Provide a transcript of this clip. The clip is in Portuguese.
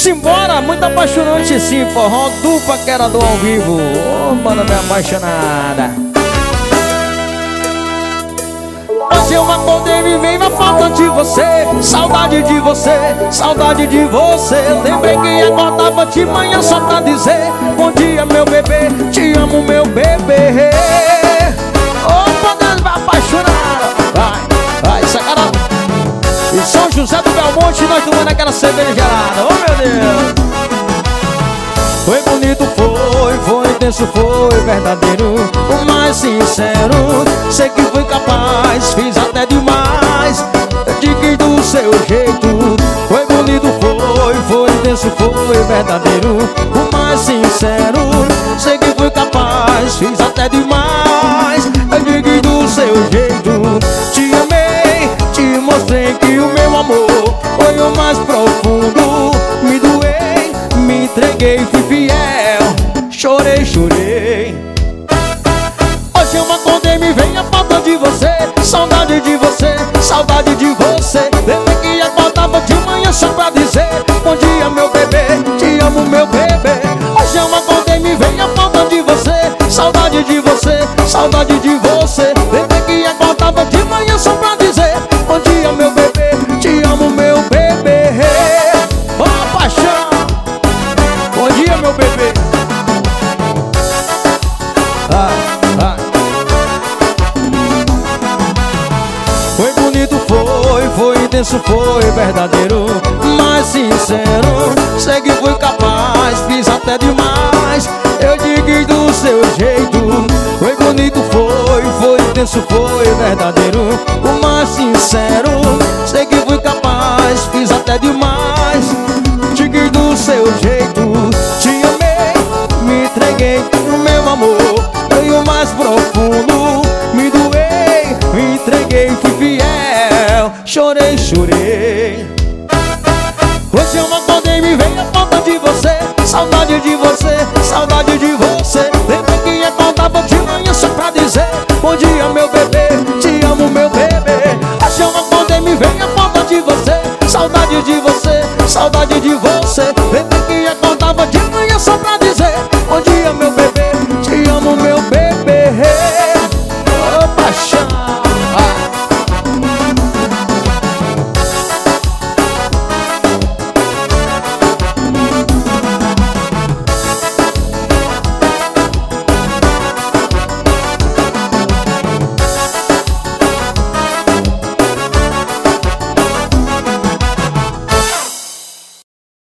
Simbora, muito apaixonante sim, forró do Paquerador ao vivo. Oh, banda bem apaixonada. Hoje eu acordei, me veio a falta de você, saudade de você, saudade de você. Lembrei que acordava de manhã só pra dizer bom dia meu bebê, te amo meu bebê. Oh, banda bem apaixonada. Vai, sacanagem. E São José do Belmonte, nós tomando aquela cerveja gelada. Oh meu Deus. Foi bonito, foi intenso, foi verdadeiro, o mais sincero. Sei que fui capaz, fiz até demais, eu te quis do seu jeito. Foi bonito, foi intenso, foi verdadeiro, o mais sincero. Sei que fui capaz, fiz até demais, eu te quis do seu jeito. Te amei, te mostrei que o meu amor foi o mais profundo. Me doei, me entreguei, fui fiel, chorei, chorei. Hoje eu acordei, me vem a falta de você, saudade de você, saudade de você. Lembrei que acordava de manhã só pra dizer bom dia meu bebê, te amo meu bebê. Hoje eu acordei, me vem a falta de você, saudade de você, saudade de você. Lembrei que acordava de manhã só pra dizer bom dia meu bebê, te amo meu bebê. Oh paixão, bom dia meu bebê. Foi bonito, foi intenso, foi verdadeiro, mais sincero. Sei que fui capaz, fiz até demais, eu digo do seu jeito. Foi bonito, foi intenso, foi verdadeiro, o mais sincero. Sei que fui capaz, fiz até demais, digo do seu jeito. Te amei, me entreguei, o meu amor foi o mais profundo. Me doei, me entreguei, fui fiel, chorei, chorei. Hoje eu acordei, me veio a falta de você, saudade de você, saudade de você. Lembrei que acordava de manhã só pra dizer bom dia meu bebê,